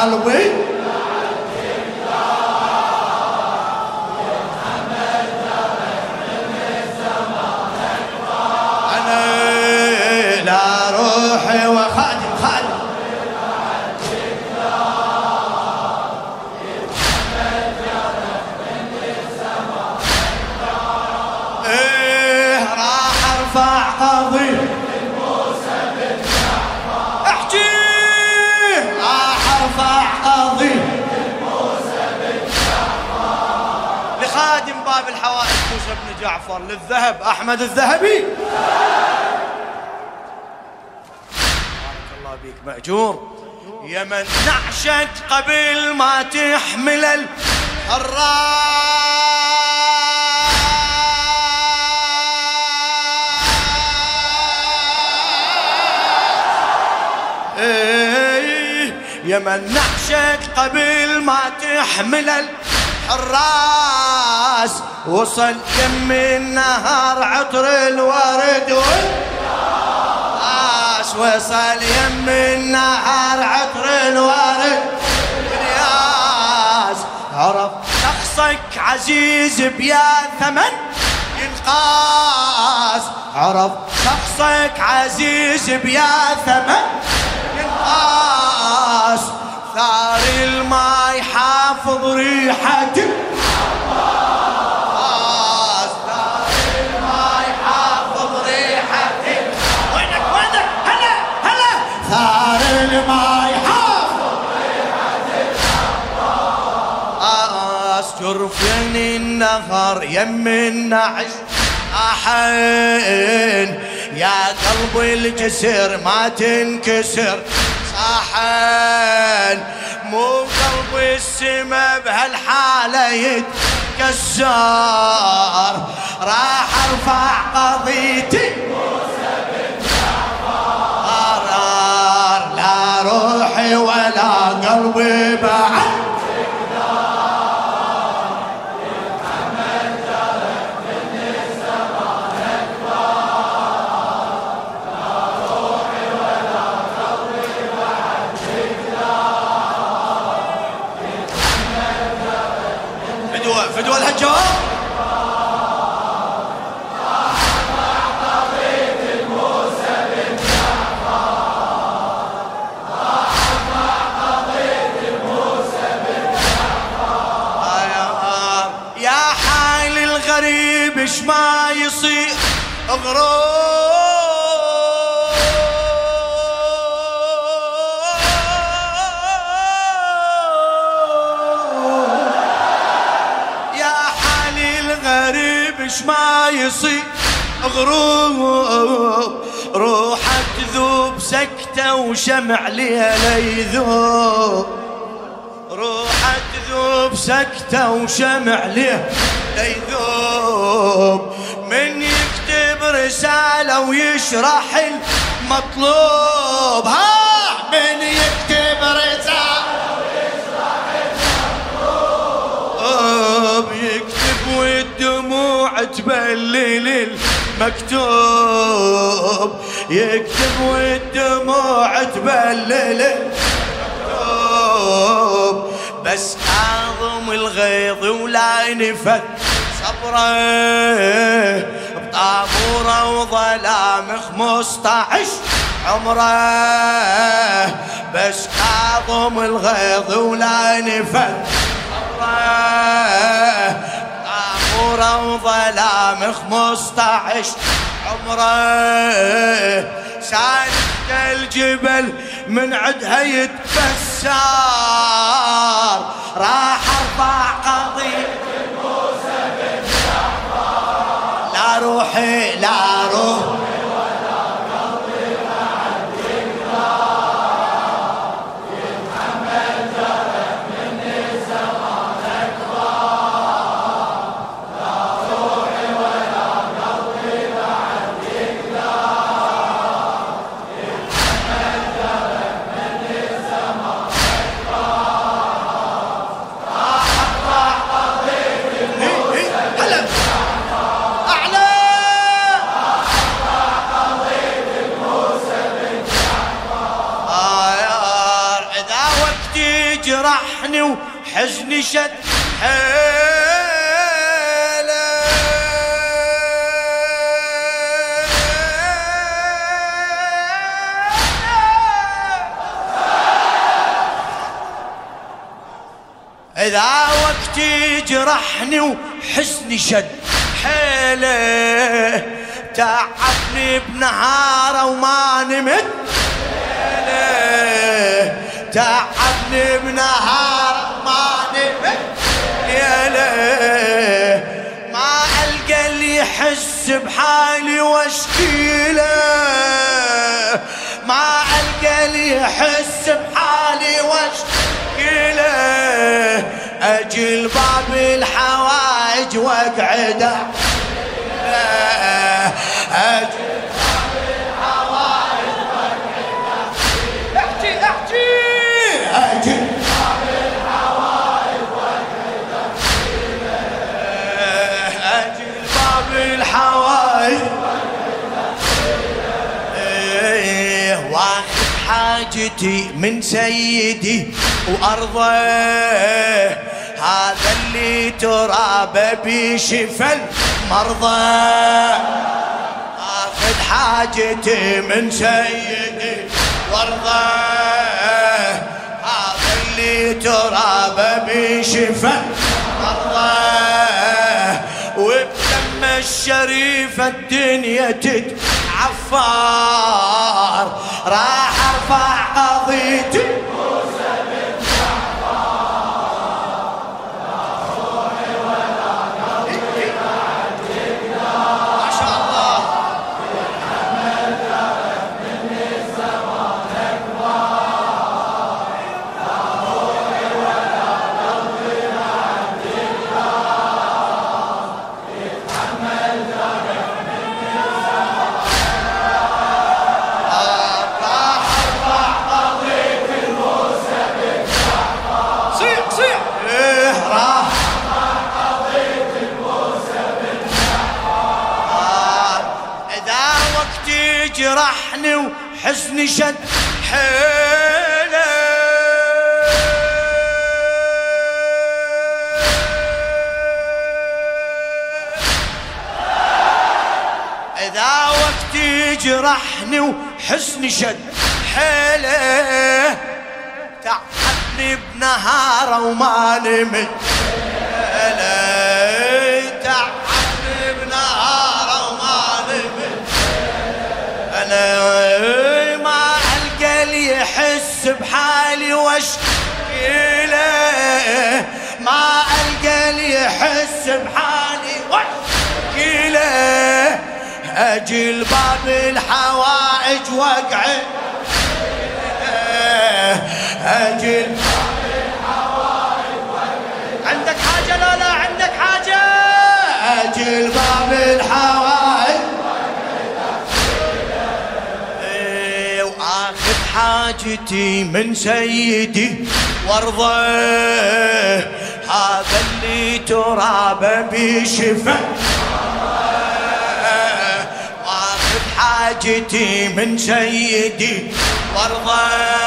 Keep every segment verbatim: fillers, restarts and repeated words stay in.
قلبي أنا لا روحي وخادم خادم إيه راح ارفع قضية احكي راح ارفع قضية لخادم باب الحوائج موسى بن جعفر، للذهب أحمد الذهبي. بارك الله بيك مأجور. يا من نعشك قبل ما تحمل الحراس، يا من نعشك قبل ما تحمل الحراس، وصل يم النهار عطر الورد والياس، وصل يم النهار عطر الورد والياس، عرف شخصك عزيز بيا ثمن ينقاس، عرف شخصك عزيز بيا ثمن ينقاس، ثار الماء يحافظ ريحته ما يحافظ جرفين النهر يم النعش أحين، يا قلبي الجسر ما تنكسر صاحن، مو قلبي السما بهالحالة يتكسر، راح ارفع قضيتي روحي ولا قلبي بعد يتحمل جرح من الزمان أكبر، لا روحي ولا قلبي بعد يتحمل جرح. فدوى فدوى الهجوم ايش ما يصير غروب، يا حالي الغريب ايش ما يصير غروب، روحك تذوب سكتة وشمع ليها يذوب، روحك تذوب سكتة وشمع ليها يذوب، من يكتب رسالة ويشرح المطلوب، ها من يكتب رسالة ويشرح المطلوب، يكتب والدموع تبلل المكتوب، يكتب والدموع تبلل المكتوب، بس أعظم الغيظ ولا نفذ صبره بطابوره وظلام خمسطعش عمره، بس أعظم الغيظ ولا نفذ صبره بطابوره وظلام خمسطعش عمره، سالت الجبل من عدها يتفسر، راح ارفع قضية موسى بن جعفر، لا روحي لا روحي ولا قلبي بعد يقدر، يتحمل جرح من الزمان أكبر، لا روحي ولا قلبي بعد يقدر، يتحمل جرح من الزمان أكبر، راح ارفع قضية موسى بن جعفر، أعلى تجرحني وحزني شد حيله إذا وقت يجرحني وحزني شد حيله تعبني بنهاره وما نمت ليله تعبني بنهاره وما نمت ليله ما ألقى اللي يحس بحالي واشكيله ما ألقى اللي يحس بحالي واشكيله أجي لباب الحوايج واقعد أجي لباب الحوايج واقعد احكي احكي أجي لباب الحوايج واقعد أجي لباب الحوايج واخذ حاجتي من سيدي وأرضه هذا اللي ترابه بشفى المرضى اخذ حاجتي من سيدي وارضى هذا اللي ترابه بشفى المرضى وبدم الشريف الدنيا تتعفر راح ارفع قضيتي جرحني وحزني شد حيله إذا وقت جرحني وحزني شد حيله تعبني بنهاره وما نمت تعبني بنهاره وما نمت أنا ما ألقى اللي يحس بحالي واشكيله ما ألقى اللي يحس بحالي واشكيله أجي لباب الحوائج واقعد أجي لباب الحوائج واقعد عندك حاجة لا لا عندك حاجة أجي لباب الحوائج واخذ حاجتي من سيدي وارضى هذا اللي ترابه بشفى واخذ حاجتي من سيدي وارضى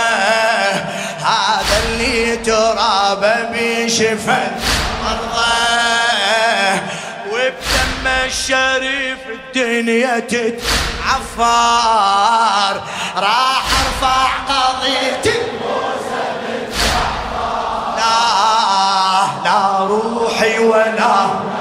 هذا اللي ترابه بشفى وارضى وبدم الشريف الدنيا تتعفر راح ارفع قضيتي لا لا روحي ولا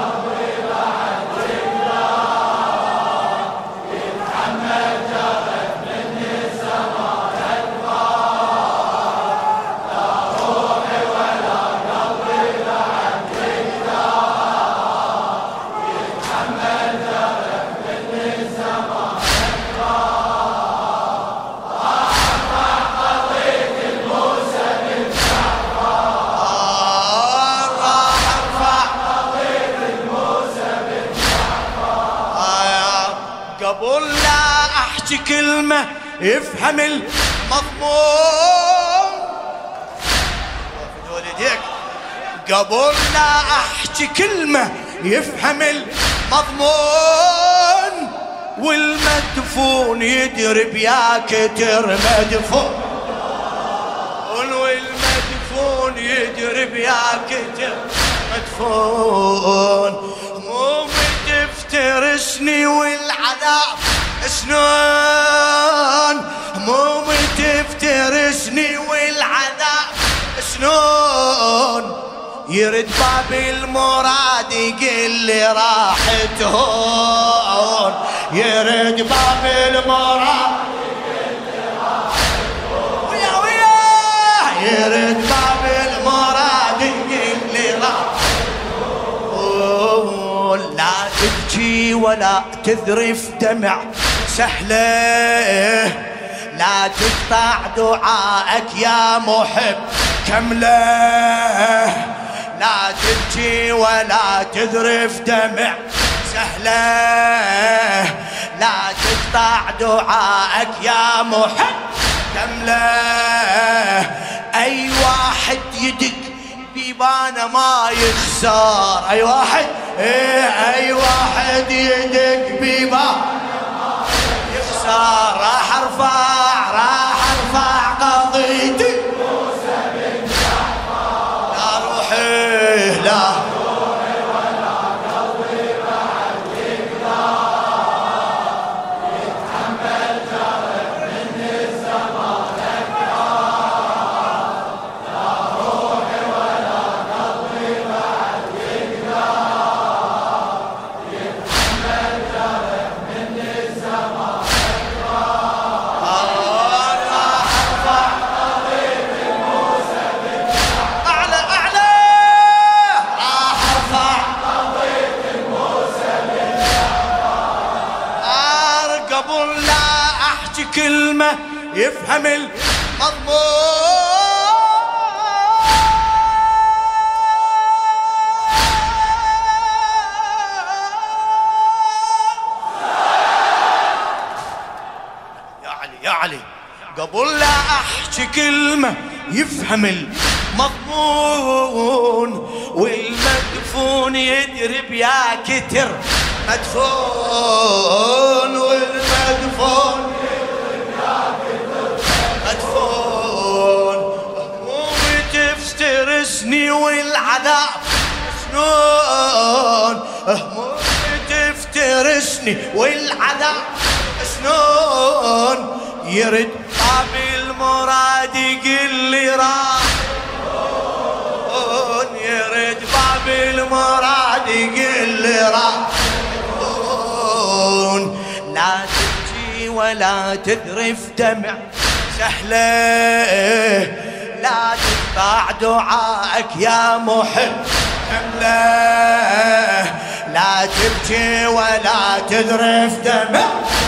قبل لا احكي كلمة يفهم المضمون قبل لا احكي كلمة يفهم المضمون والمدفون يدري يا كتر مدفون والمدفون يدرب يا كتر مدفون، همومي تفترسني والعذاب سنون، همومي تفترسني والعذاب سنون، يرد باب المراد يقل لي راحت هون، يرد باب المراد يقل لي راحت هون، ويا ويا يرد باب المراد يقل لي راحت هون، لا تبكي ولا تذرف دمع سهله، لا تقطع دعائك يا محب كمله، لا تبكي ولا تذرف دمع سهله، لا تقطع دعائك يا محب كمله، اي واحد يدق بيبانه ما يخسر، اي واحد ايه اي واحد يدق بيبانه ما يخسر، راح ارفع راح ارفع قضيتي لا روحي ولا قلبي بعد يقدر يتحمل جرح من الزمان أكثر، لا روحي ولا قلبي بعد يقدر يتحمل جرح من الزمان أكثر، راح أرفع قضية موسى بالشعب أعلى أعلى، قبل لا احكي كلمة يفهم المضمون، يا علي يا علي، قبل لا احكي كلمة يفهم المضمون، والمدفون يدرب يا كتر مدفون، والمدفون يدرب يا كتر مدفون، همومي تفترسني والعذاب سنون، همومي تفترسني والعذاب سنون، يرد باب المراد يقل لي راح هون، يرد باب المراد يقل لي راح، لا تبكي ولا تذرف دمع سهله، لا تقطع دعائك يا محب كمله، لا تبكي ولا تذرف دمع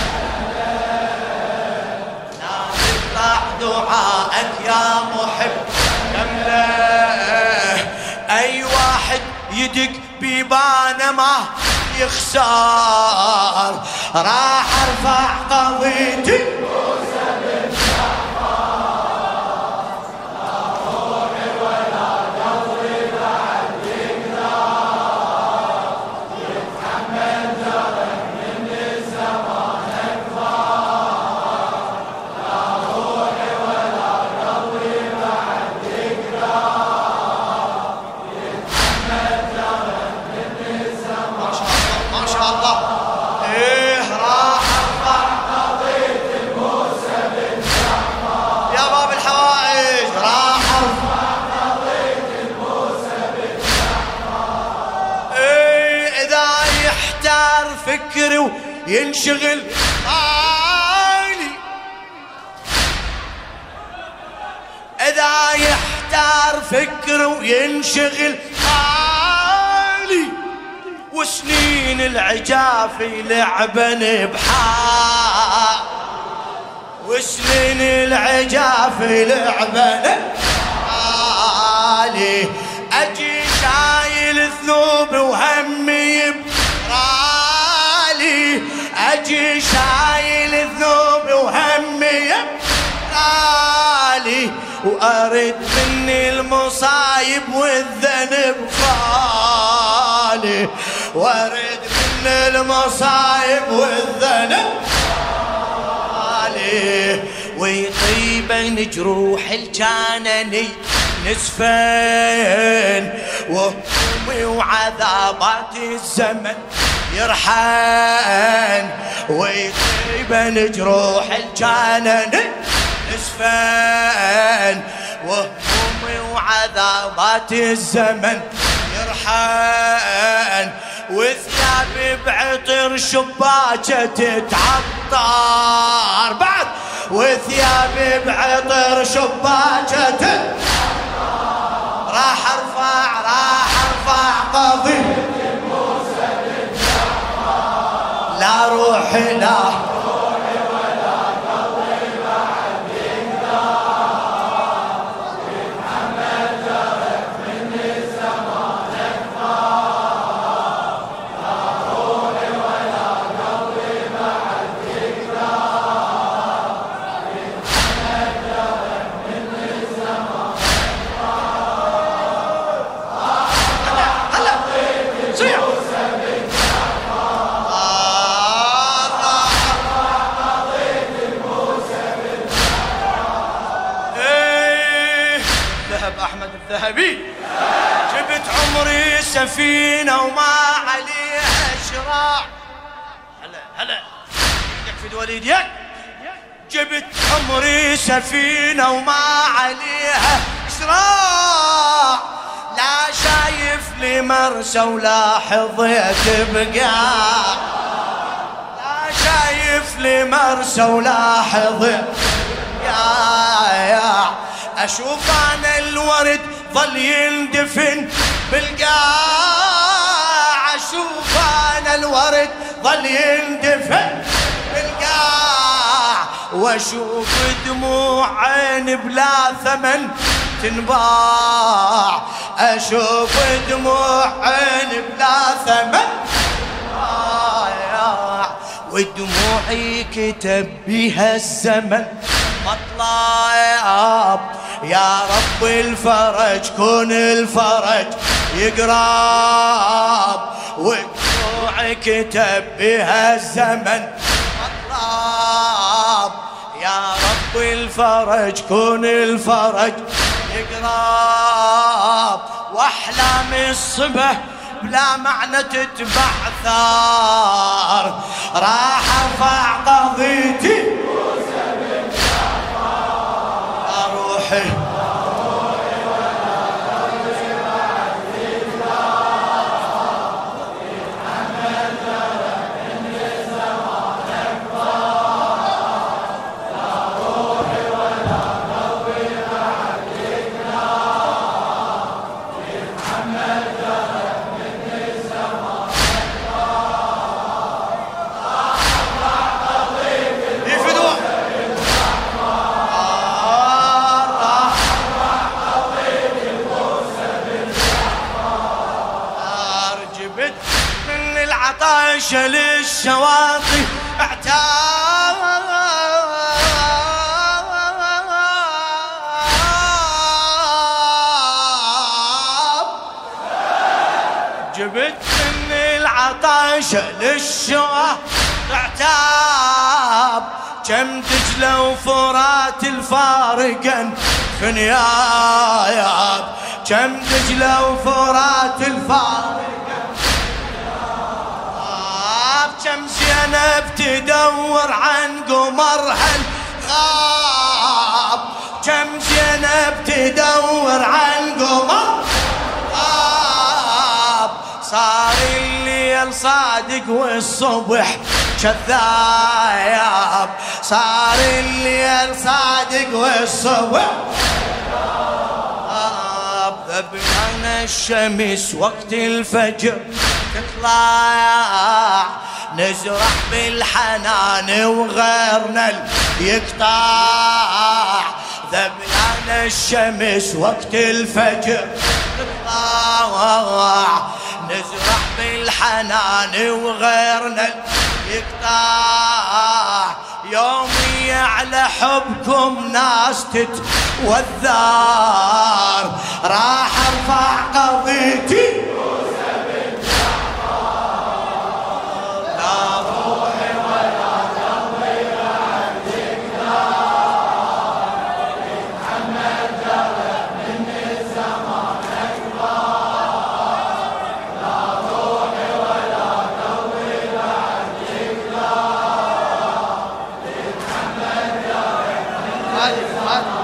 لا تقطع دعائك يا محب كمله، اي واحد يدق بيبانه ما يخسر، راح ارفع قضيتي موسى بن جعفر، لا روحي ولا قلبي بعد يقدر يتحمل جرح من الزمان اكثر، لا روحي ولا قلبي بعد يقدر يتحمل جرح من الزمان، ما شاء الله ايه راح ارفع قضية موسى بن جعفر، يا باب الحوائج راح ارفع قضية موسى بن جعفر، ايه اذا يحتار فكري وينشغل بالي، اذا يحتار فكري وينشغل بالي، وسنين العجافي لعبن بحال، وسنين العجافي لعبن بحالي، اجي شايل ذنوب وهمي برالي، اجي شايل ذنوب وهمي برالي، وارد مني المصايب والذنب خالي، وارد من المصايب والذنب خالي، ويطيبن جروح الجانني نسفين وهمومي وعذابات الزمن يرحن ويطيبن جروح الجانن نسفين وهمومي وعذابات الزمن يرحن وثيابي بعطر شباكة تتعطر بعد وثيابي بعطر شباكة راح ارفع راح ارفع قضية لا روحي لا روحي ولا قلبي بعد يقدر محمد جرح مني الزمان اكثر لا روحي ولا قلبي بعد يقدر محمد جرح مني الزمان اكثر هلا هلا سيع أحمد الذهبي جبت عمري سفينة وما عليها شراع هلا هلا يدك في وليد يك جبت عمري سفينة وما عليها شراع لا شايف لي مرسى ولا حظيت بقاع لا شايف لي مرسى ولا حظيت يا أشوف أنا الورد ظل يندفن بالقاع أشوف أنا الورد ظل يندفن بالقاع وأشوف دموع عين بلا ثمن تنباع أشوف دموع عين بلا ثمن تنباع ودموعي كتب بها الزمن مطلع يا رب الفرج كون الفرج يقرب ودموع كتب بها الزمن مطلب يا رب الفرج كون الفرج يقرب واحلام الصبح بلا معنى تتبع ثار راح ارفع قضيتي روحي عطاش للشواطئ اعتاب جبت من العطاش للشواطئ اعتاب كم دجلة وفرات الفارقا خنياياب كم دجلة وفرات الفارقا كم زينب تدور عن قمرها الغاب كم زينب تدور عن قمر غاب صار الليل صادق والصبح كذاب صار الليل صادق والصبح كذاب ذبحنا الشمس وقت الفجر تطلع نزرع بالحنان وغيرنا يقطع ذبلان الشمس وقت الفجر تطلع نزرع بالحنان وغيرنا يقطع يومي على حبكم ناس تتوذر راح ارفع قضيتي بعد